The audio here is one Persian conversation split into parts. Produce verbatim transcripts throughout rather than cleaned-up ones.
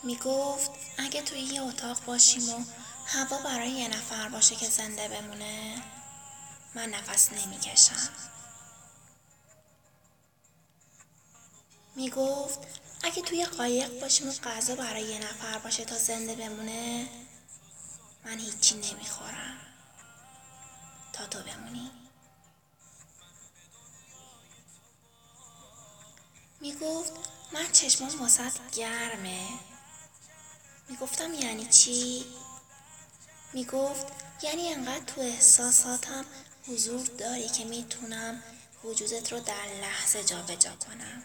میگفت اگه توی یه اتاق باشیم و هوا برای یه نفر باشه که زنده بمونه، من نفس نمیکشم. میگفت اگه توی قایق باشیم و غذا برای یه نفر باشه تا زنده بمونه، من هیچی نمیخورم تا تو بمونی. میگفت من چشمام واسط گرمه. میگفتم یعنی چی؟ میگفت یعنی انقدر تو احساساتم حضور داری که میتونم وجودت رو در لحظه جا به جا کنم.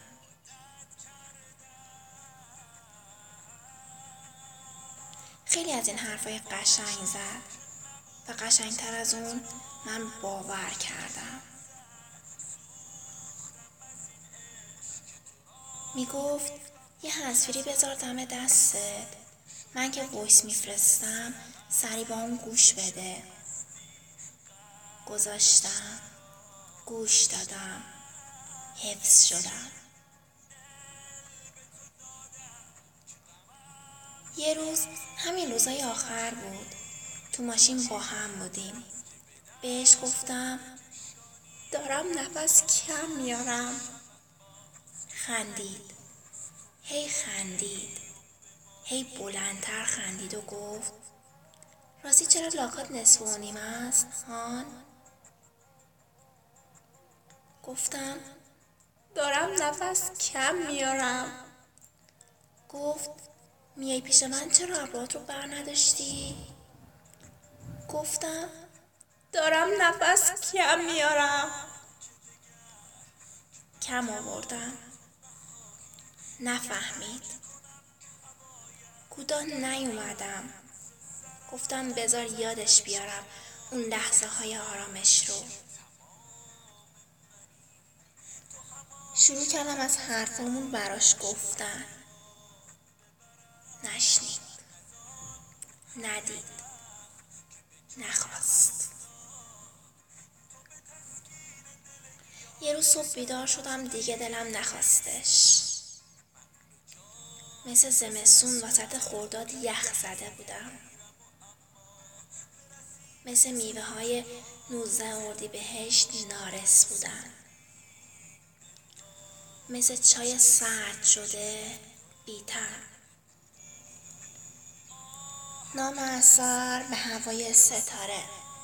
خیلی از این حرفای قشنگ زد و قشنگتر از اون من باور کردم. میگفت یه تصویری بذار دم دستت، من که وایس میفرستم سری با اون گوش بده. گذاشتم، گوش دادم، حفظ شدم. یه روز همین روزای آخر بود، تو ماشین با هم بودیم. بهش گفتم دارم نفس کم میارم. خندید، هی خندید، هی بلندتر خندید و گفت راستی چرا لاکات نصف و نیم است هان؟ گفتم دارم نفس کم میارم. گفت میای پیش من چرا ابروهات رو بر نداشتی؟ گفتم دارم نفس کم میارم. کم آوردم. نفهمید. کوتاه نیومدم. گفتم بذار یادش بیارم اون لحظه های آرامش رو. شروع کردم از حرفامون براش گفتن. نشنید، ندید، نخواست. یه روز صبح بیدار شدم دیگه دلم نخواستش. مثل زمستون وسط خرداد یخ زده بودم. مثل میوه های نوزده اردیبهشت نارس بودم. مثل چای سرد شده بی‌طعم. نام اثر به هوای ستاره.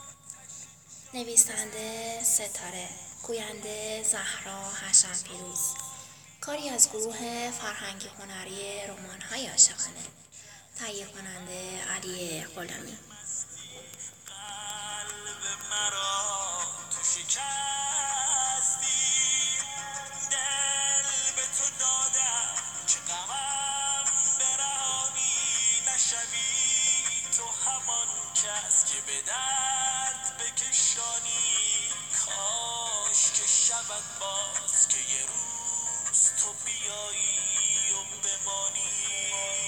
نویسنده ستاره. گوینده زهرا هشم‌پیروز. کاری از گروه فرهنگ هنری رمان‌های عاشقانه. تهیه کننده علی غلامی. قلب مرا تو شکستی، دل به تو دادم که غمم برهانی نشوی. تو همان کس که به درد بکشانی. کاش که شود باز که یه روز تو بیایی و بمانی.